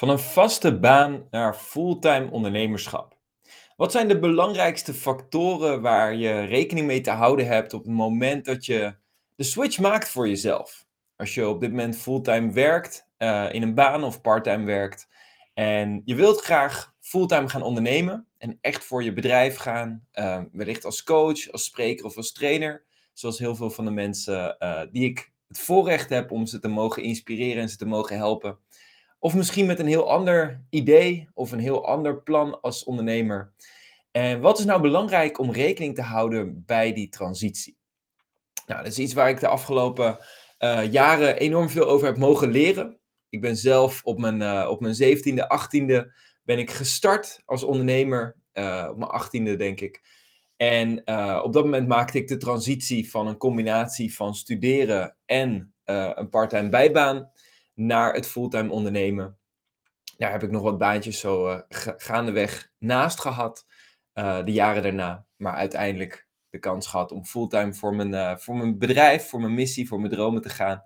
Van een vaste baan naar fulltime ondernemerschap. Wat zijn de belangrijkste factoren waar je rekening mee te houden hebt op het moment dat je de switch maakt voor jezelf? Als je op dit moment fulltime werkt, in een baan of parttime werkt en je wilt graag fulltime gaan ondernemen en echt voor je bedrijf gaan, wellicht als coach, als spreker of als trainer, zoals heel veel van de mensen die ik het voorrecht heb om ze te mogen inspireren en ze te mogen helpen. Of misschien met een heel ander idee of een heel ander plan als ondernemer. En wat is nou belangrijk om rekening te houden bij die transitie? Nou, dat is iets waar ik de afgelopen jaren enorm veel over heb mogen leren. Ik ben zelf op mijn 17e, 18e ben ik gestart als ondernemer. Op mijn 18e denk ik. En op dat moment maakte ik de transitie van een combinatie van studeren en een parttime bijbaan naar het fulltime ondernemen. Daar heb ik nog wat baantjes zo gaandeweg naast gehad, de jaren daarna. Maar uiteindelijk de kans gehad om fulltime voor mijn bedrijf, voor mijn missie, voor mijn dromen te gaan.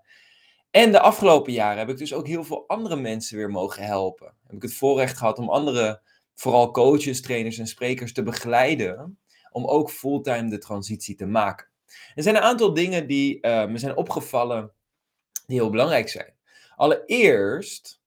En de afgelopen jaren heb ik dus ook heel veel andere mensen weer mogen helpen. Heb ik het voorrecht gehad om andere, vooral coaches, trainers en sprekers te begeleiden, om ook fulltime de transitie te maken. Er zijn een aantal dingen die me zijn opgevallen die heel belangrijk zijn. Allereerst,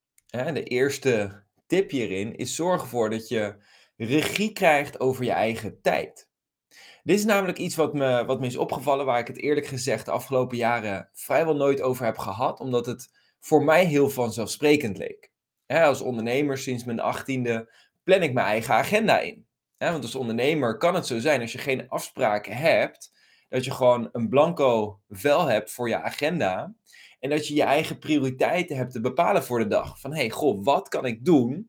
de eerste tip hierin is zorg ervoor dat je regie krijgt over je eigen tijd. Dit is namelijk iets wat me is opgevallen, waar ik het eerlijk gezegd de afgelopen jaren vrijwel nooit over heb gehad, omdat het voor mij heel vanzelfsprekend leek. Als ondernemer sinds mijn 18e plan ik mijn eigen agenda in. Want als ondernemer kan het zo zijn, als je geen afspraken hebt, dat je gewoon een blanco vel hebt voor je agenda en dat je je eigen prioriteiten hebt te bepalen voor de dag. Van, hey, goh, wat kan ik doen?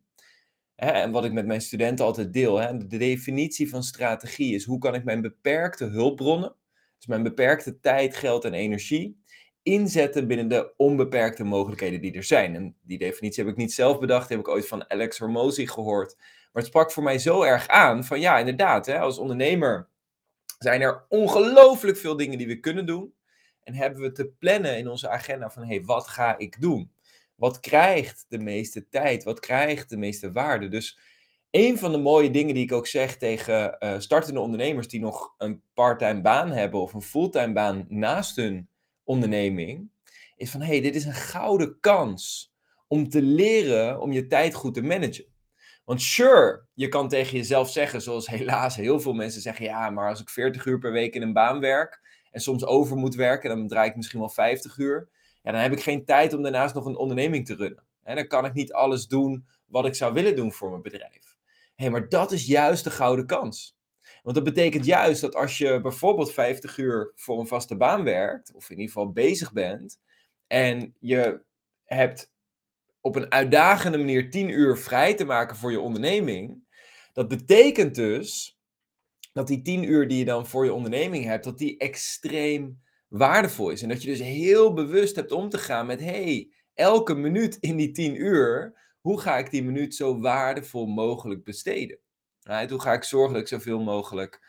En wat ik met mijn studenten altijd deel, de definitie van strategie is: hoe kan ik mijn beperkte hulpbronnen, dus mijn beperkte tijd, geld en energie, inzetten binnen de onbeperkte mogelijkheden die er zijn. En die definitie heb ik niet zelf bedacht, die heb ik ooit van Alex Hormozy gehoord. Maar het sprak voor mij zo erg aan van ja, inderdaad, als ondernemer zijn er ongelooflijk veel dingen die we kunnen doen. En hebben we te plannen in onze agenda van, hey, wat ga ik doen? Wat krijgt de meeste tijd? Wat krijgt de meeste waarde? Dus een van de mooie dingen die ik ook zeg tegen startende ondernemers die nog een parttime baan hebben of een fulltime baan naast hun onderneming, is van, hey, dit is een gouden kans om te leren om je tijd goed te managen. Want sure, je kan tegen jezelf zeggen, zoals helaas heel veel mensen zeggen, ja, maar als ik 40 uur per week in een baan werk en soms over moet werken, dan draai ik misschien wel 50 uur. Ja, dan heb ik geen tijd om daarnaast nog een onderneming te runnen. En dan kan ik niet alles doen wat ik zou willen doen voor mijn bedrijf. Hé, maar dat is juist de gouden kans. Want dat betekent juist dat als je bijvoorbeeld 50 uur voor een vaste baan werkt, of in ieder geval bezig bent, en je hebt op een uitdagende manier 10 uur vrij te maken voor je onderneming. Dat betekent dus dat die 10 uur die je dan voor je onderneming hebt, dat die extreem waardevol is. En dat je dus heel bewust hebt om te gaan met, hey, elke minuut in die 10 uur, hoe ga ik die minuut zo waardevol mogelijk besteden? Right? Hoe ga ik zorgen dat ik zoveel mogelijk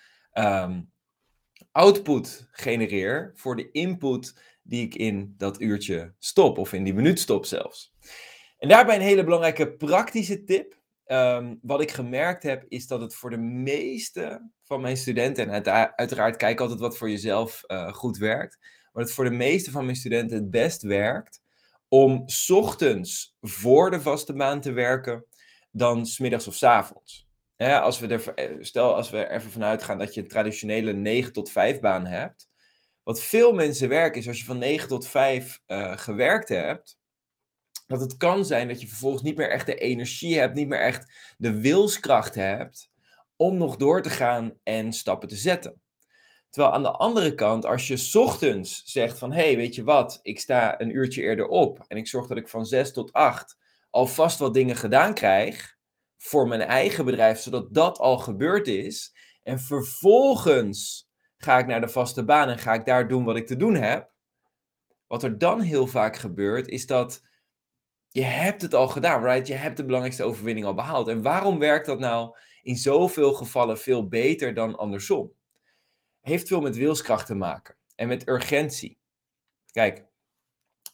output genereer voor de input die ik in dat uurtje stop, of in die minuut stop zelfs. En daarbij een hele belangrijke praktische tip. Wat ik gemerkt heb, is dat het voor de meeste van mijn studenten, en uiteraard kijk altijd wat voor jezelf goed werkt, maar het voor de meeste van mijn studenten het best werkt om 's ochtends voor de vaste baan te werken dan 's middags of 's avonds. Stel als we er even vanuit gaan dat je een traditionele 9 tot 5 baan hebt. Wat veel mensen werken is als je van 9 tot 5 gewerkt hebt, dat het kan zijn dat je vervolgens niet meer echt de energie hebt, niet meer echt de wilskracht hebt om nog door te gaan en stappen te zetten. Terwijl aan de andere kant, als je 's ochtends zegt van, hey, weet je wat, ik sta een uurtje eerder op en ik zorg dat ik van 6 tot 8 alvast wat dingen gedaan krijg voor mijn eigen bedrijf, zodat dat al gebeurd is. En vervolgens ga ik naar de vaste baan en ga ik daar doen wat ik te doen heb. Wat er dan heel vaak gebeurt, is dat je hebt het al gedaan, right? Je hebt de belangrijkste overwinning al behaald. En waarom werkt dat nou in zoveel gevallen veel beter dan andersom? Heeft veel met wilskracht te maken en met urgentie. Kijk,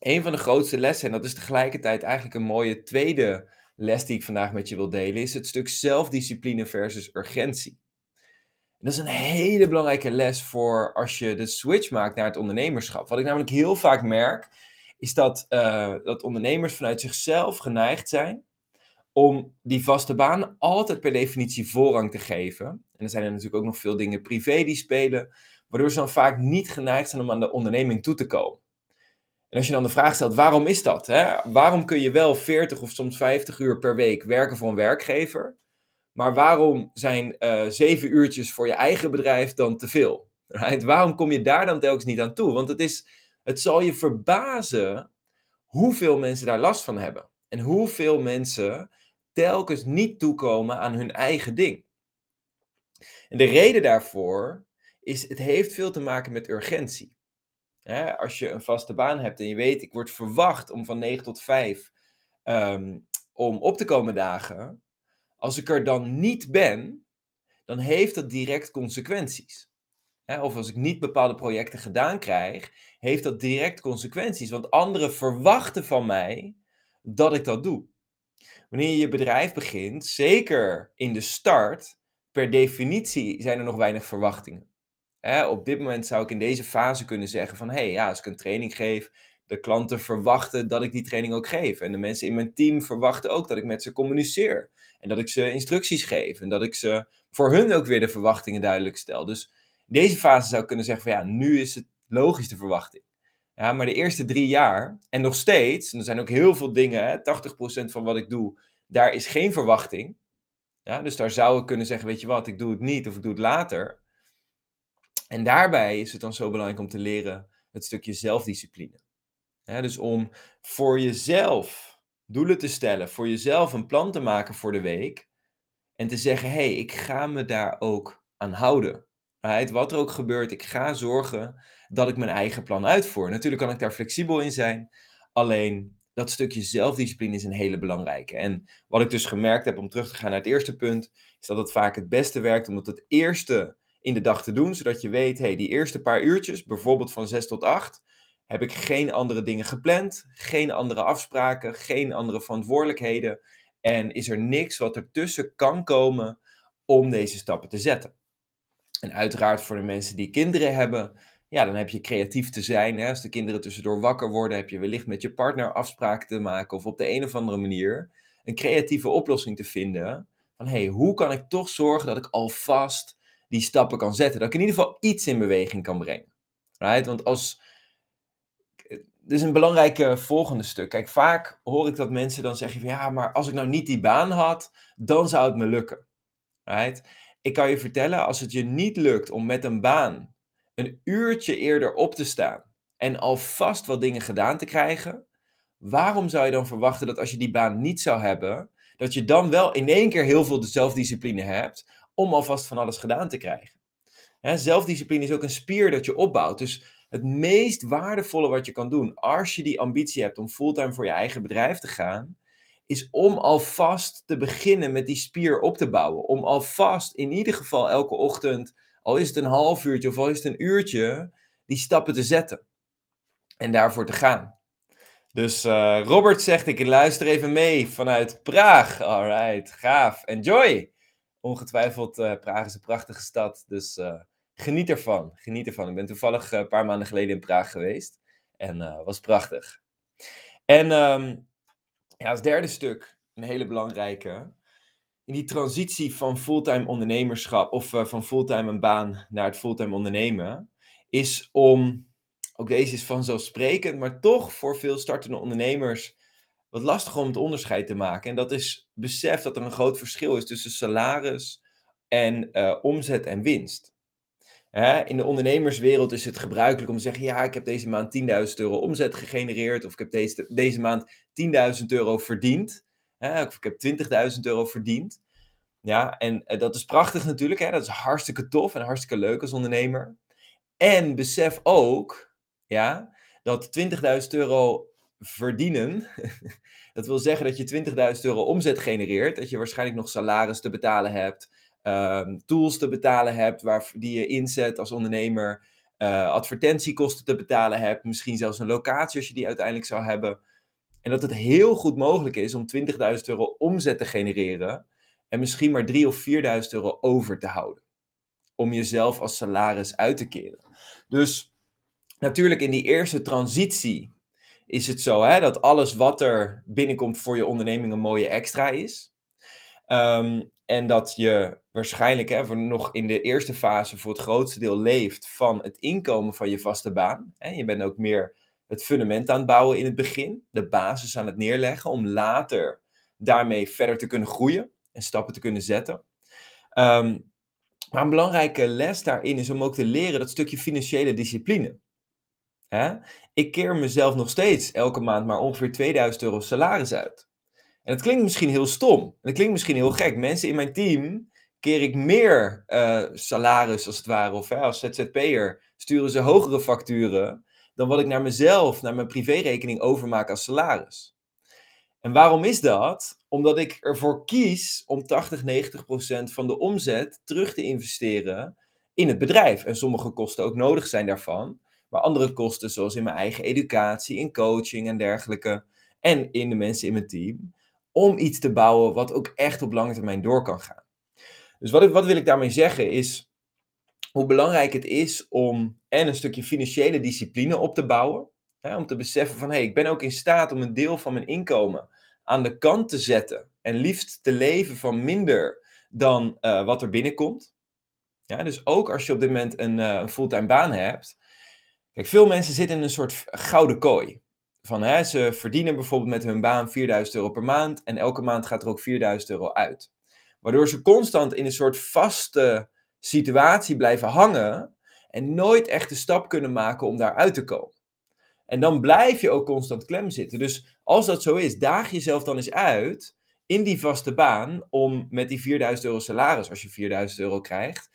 Een van de grootste lessen, en dat is tegelijkertijd eigenlijk een mooie tweede les die ik vandaag met je wil delen, is het stuk zelfdiscipline versus urgentie. Dat is een hele belangrijke les voor als je de switch maakt naar het ondernemerschap. Wat ik namelijk heel vaak merk, is dat ondernemers vanuit zichzelf geneigd zijn om die vaste baan altijd per definitie voorrang te geven. En er zijn er natuurlijk ook nog veel dingen privé die spelen, waardoor ze dan vaak niet geneigd zijn om aan de onderneming toe te komen. En als je dan de vraag stelt, waarom is dat? Hè? Waarom kun je wel 40 of soms 50 uur per week werken voor een werkgever, maar waarom zijn 7 uurtjes voor je eigen bedrijf dan te veel? Right? Waarom kom je daar dan telkens niet aan toe? Want het zal je verbazen hoeveel mensen daar last van hebben. En hoeveel mensen telkens niet toekomen aan hun eigen ding. En de reden daarvoor is, het heeft veel te maken met urgentie. Als je een vaste baan hebt en je weet, ik word verwacht om van 9 tot 5 om op te komen dagen. Als ik er dan niet ben, dan heeft dat direct consequenties. Of als ik niet bepaalde projecten gedaan krijg, heeft dat direct consequenties. Want anderen verwachten van mij dat ik dat doe. Wanneer je je bedrijf begint, zeker in de start, per definitie zijn er nog weinig verwachtingen. Op dit moment zou ik in deze fase kunnen zeggen van, ja, als ik een training geef, de klanten verwachten dat ik die training ook geef. En de mensen in mijn team verwachten ook dat ik met ze communiceer. En dat ik ze instructies geef. En dat ik ze voor hun ook weer de verwachtingen duidelijk stel. Dus in deze fase zou ik kunnen zeggen van, ja, nu is het logisch de verwachting. Ja, maar de eerste 3 jaar, en nog steeds, en er zijn ook heel veel dingen, 80% van wat ik doe, daar is geen verwachting. Ja, dus daar zou ik kunnen zeggen, weet je wat, ik doe het niet of ik doe het later. En daarbij is het dan zo belangrijk om te leren het stukje zelfdiscipline. Dus om voor jezelf doelen te stellen, voor jezelf een plan te maken voor de week. En te zeggen, ik ga me daar ook aan houden. Wat er ook gebeurt, ik ga zorgen dat ik mijn eigen plan uitvoer. Natuurlijk kan ik daar flexibel in zijn. Alleen dat stukje zelfdiscipline is een hele belangrijke. En wat ik dus gemerkt heb, om terug te gaan naar het eerste punt, is dat het vaak het beste werkt om het eerste in de dag te doen. Zodat je weet, die eerste paar uurtjes, bijvoorbeeld van 6 tot 8, heb ik geen andere dingen gepland. Geen andere afspraken, geen andere verantwoordelijkheden. En is er niks wat ertussen kan komen om deze stappen te zetten. En uiteraard voor de mensen die kinderen hebben, ja, dan heb je creatief te zijn. Als de kinderen tussendoor wakker worden, heb je wellicht met je partner afspraken te maken of op de een of andere manier een creatieve oplossing te vinden. Van hoe kan ik toch zorgen dat ik alvast die stappen kan zetten? Dat ik in ieder geval iets in beweging kan brengen. Right? Want dit is een belangrijk volgende stuk. Kijk, vaak hoor ik dat mensen dan zeggen van, ja, maar als ik nou niet die baan had, dan zou het me lukken. Right? Ik kan je vertellen, als het je niet lukt om met een baan een uurtje eerder op te staan en alvast wat dingen gedaan te krijgen, waarom zou je dan verwachten dat als je die baan niet zou hebben, dat je dan wel in één keer heel veel de zelfdiscipline hebt om alvast van alles gedaan te krijgen? Zelfdiscipline is ook een spier dat je opbouwt. Dus het meest waardevolle wat je kan doen als je die ambitie hebt om fulltime voor je eigen bedrijf te gaan, is om alvast te beginnen met die spier op te bouwen. Om alvast in ieder geval elke ochtend, al is het een half uurtje of al is het een uurtje, die stappen te zetten. En daarvoor te gaan. Dus Robert zegt, ik luister even mee vanuit Praag. Alright, gaaf. Enjoy! Ongetwijfeld, Praag is een prachtige stad, dus geniet ervan. Geniet ervan. Ik ben toevallig een paar maanden geleden in Praag geweest. En was prachtig. En als derde stuk, een hele belangrijke. In die transitie van fulltime ondernemerschap, of van fulltime een baan naar het fulltime ondernemen, is om, ook deze is vanzelfsprekend, maar toch voor veel startende ondernemers wat lastig om het onderscheid te maken. En dat is besef dat er een groot verschil is tussen salaris en omzet en winst. In de ondernemerswereld is het gebruikelijk om te zeggen, ja, ik heb deze maand 10.000 euro omzet gegenereerd, of ik heb deze maand 10.000 euro verdiend, of ik heb 20.000 euro verdiend. Ja, en dat is prachtig natuurlijk, dat is hartstikke tof en hartstikke leuk als ondernemer. En besef ook, ja, dat 20.000 euro verdienen, dat wil zeggen dat je 20.000 euro omzet genereert, dat je waarschijnlijk nog salaris te betalen hebt, tools te betalen hebt die je inzet als ondernemer, advertentiekosten te betalen hebt, misschien zelfs een locatie als je die uiteindelijk zou hebben. En dat het heel goed mogelijk is om 20.000 euro omzet te genereren en misschien maar 3.000 of 4.000 euro over te houden. Om jezelf als salaris uit te keren. Dus natuurlijk in die eerste transitie is het zo dat alles wat er binnenkomt voor je onderneming een mooie extra is. En dat je waarschijnlijk nog in de eerste fase voor het grootste deel leeft van het inkomen van je vaste baan. Je bent ook meer het fundament aan het bouwen in het begin, de basis aan het neerleggen, om later daarmee verder te kunnen groeien en stappen te kunnen zetten. Maar een belangrijke les daarin is om ook te leren dat stukje financiële discipline. Ik keer mezelf nog steeds elke maand maar ongeveer 2000 euro salaris uit. En dat klinkt misschien heel stom. En dat klinkt misschien heel gek. Mensen in mijn team keer ik meer salaris als het ware. Of als ZZP'er sturen ze hogere facturen dan wat ik naar mezelf, naar mijn privérekening overmaak als salaris. En waarom is dat? Omdat ik ervoor kies om 80-90% van de omzet terug te investeren in het bedrijf. En sommige kosten ook nodig zijn daarvan. Maar andere kosten, zoals in mijn eigen educatie, in coaching en dergelijke. En in de mensen in mijn team. Om iets te bouwen wat ook echt op lange termijn door kan gaan. Dus wat wil ik daarmee zeggen is hoe belangrijk het is om een stukje financiële discipline op te bouwen. Om te beseffen van, ik ben ook in staat om een deel van mijn inkomen aan de kant te zetten. En liefst te leven van minder dan wat er binnenkomt. Dus ook als je op dit moment een fulltime baan hebt. Kijk, veel mensen zitten in een soort gouden kooi. Ze verdienen bijvoorbeeld met hun baan 4.000 euro per maand. En elke maand gaat er ook 4.000 euro uit. Waardoor ze constant in een soort vaste situatie blijven hangen. En nooit echt de stap kunnen maken om daaruit te komen. En dan blijf je ook constant klem zitten. Dus als dat zo is, daag jezelf dan eens uit in die vaste baan om met die 4.000 euro salaris, als je 4.000 euro krijgt,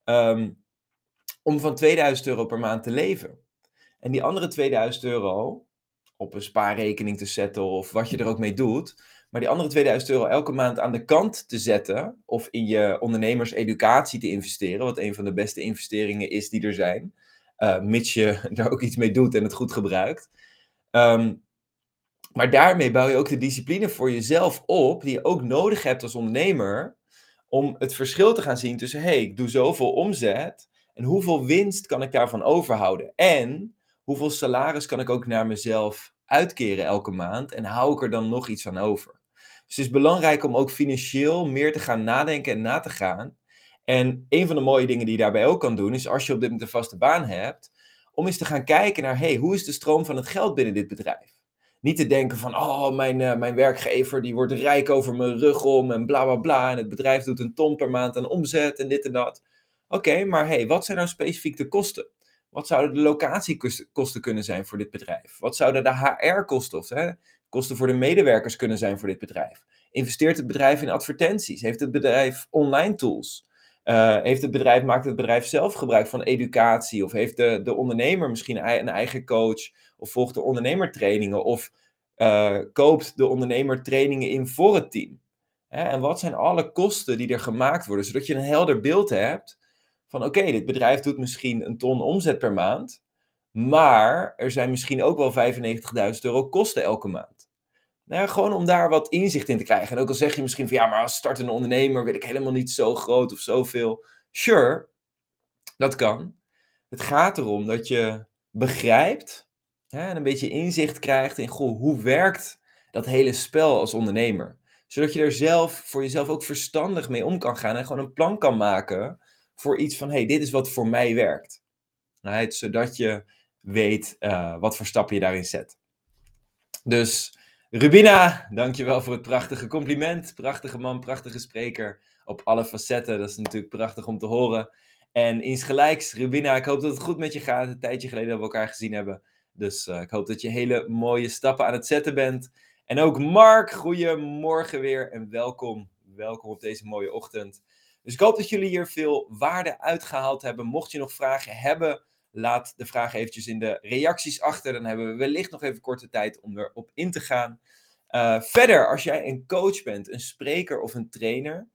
om van 2.000 euro per maand te leven. En die andere 2.000 euro op een spaarrekening te zetten of wat je er ook mee doet, maar die andere 2.000 euro elke maand aan de kant te zetten of in je ondernemerseducatie te investeren, wat een van de beste investeringen is die er zijn. Mits je daar ook iets mee doet en het goed gebruikt. Maar daarmee bouw je ook de discipline voor jezelf op, die je ook nodig hebt als ondernemer, om het verschil te gaan zien tussen, ik doe zoveel omzet, en hoeveel winst kan ik daarvan overhouden? En hoeveel salaris kan ik ook naar mezelf uitkeren elke maand, en hou ik er dan nog iets aan over? Dus het is belangrijk om ook financieel meer te gaan nadenken en na te gaan. En een van de mooie dingen die je daarbij ook kan doen, is als je op dit moment een vaste baan hebt, om eens te gaan kijken naar, hoe is de stroom van het geld binnen dit bedrijf? Niet te denken van, mijn werkgever die wordt rijk over mijn rug om en bla bla bla. En het bedrijf doet 1 ton per maand aan omzet en dit en dat. Oké, maar wat zijn nou specifiek de kosten? Wat zouden de locatiekosten kunnen zijn voor dit bedrijf? Wat zouden de HR-kosten of kosten voor de medewerkers kunnen zijn voor dit bedrijf? Investeert het bedrijf in advertenties? Heeft het bedrijf online tools? Maakt het bedrijf zelf gebruik van educatie? Of heeft de ondernemer misschien een eigen coach? Of volgt de ondernemer trainingen? Of koopt de ondernemer trainingen in voor het team? En wat zijn alle kosten die er gemaakt worden? Zodat je een helder beeld hebt van oké, dit bedrijf doet misschien 1 ton omzet per maand. Maar er zijn misschien ook wel 95.000 euro kosten elke maand. Gewoon om daar wat inzicht in te krijgen. En ook al zeg je misschien van maar als startende ondernemer wil ik helemaal niet zo groot of zoveel. Sure, dat kan. Het gaat erom dat je begrijpt en een beetje inzicht krijgt in hoe werkt dat hele spel als ondernemer. Zodat je er zelf voor jezelf ook verstandig mee om kan gaan en gewoon een plan kan maken voor iets van dit is wat voor mij werkt. Zodat je weet wat voor stappen je daarin zet. Dus Rubina, dankjewel voor het prachtige compliment. Prachtige man, prachtige spreker op alle facetten. Dat is natuurlijk prachtig om te horen. En insgelijks, Rubina, ik hoop dat het goed met je gaat. Een tijdje geleden dat we elkaar gezien hebben. Dus ik hoop dat je hele mooie stappen aan het zetten bent. En ook Mark, goedemorgen weer en welkom. Welkom op deze mooie ochtend. Dus ik hoop dat jullie hier veel waarde uitgehaald hebben. Mocht je nog vragen hebben, laat de vraag eventjes in de reacties achter. Dan hebben we wellicht nog even korte tijd om erop in te gaan. Verder, als jij een coach bent, een spreker of een trainer,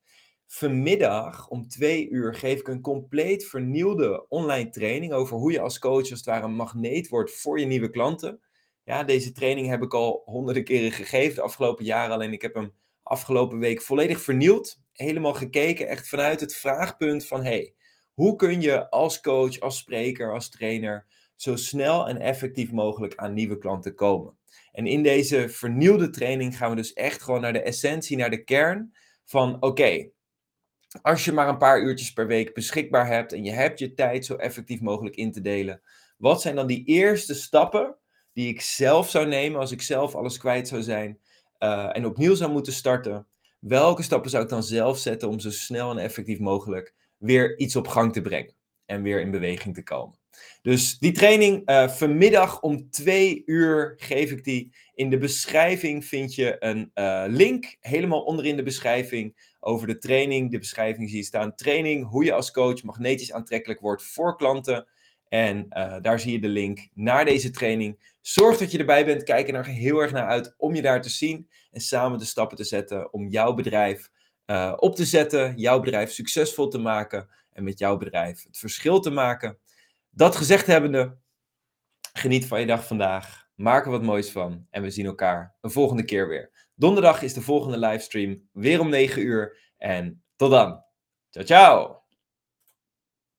Vanmiddag om 2 uur geef ik een compleet vernieuwde online training over hoe je als coach als het ware een magneet wordt voor je nieuwe klanten. Ja, deze training heb ik al honderden keren gegeven de afgelopen jaren, alleen ik heb hem afgelopen week volledig vernieuwd. Helemaal gekeken, echt vanuit het vraagpunt van, hey, hoe kun je als coach, als spreker, als trainer zo snel en effectief mogelijk aan nieuwe klanten komen? En in deze vernieuwde training gaan we dus echt gewoon naar de essentie, naar de kern van, oké, als je maar een paar uurtjes per week beschikbaar hebt en je hebt je tijd zo effectief mogelijk in te delen, wat zijn dan die eerste stappen die ik zelf zou nemen als ik zelf alles kwijt zou zijn en opnieuw zou moeten starten? Welke stappen zou ik dan zelf zetten om zo snel en effectief mogelijk weer iets op gang te brengen en weer in beweging te komen? Dus die training vanmiddag om 2 uur geef ik die. In de beschrijving vind je een link, helemaal onderin de beschrijving, over de training. De beschrijving zie je staan, training, hoe je als coach magnetisch aantrekkelijk wordt voor klanten. En daar zie je de link naar deze training. Zorg dat je erbij bent, kijk er heel erg naar uit om je daar te zien. En samen de stappen te zetten om jouw bedrijf op te zetten, jouw bedrijf succesvol te maken en met jouw bedrijf het verschil te maken. Dat gezegd hebbende, geniet van je dag vandaag. Maak er wat moois van. En we zien elkaar een volgende keer weer. Donderdag is de volgende livestream. Weer om 9 uur. En tot dan. Ciao, ciao.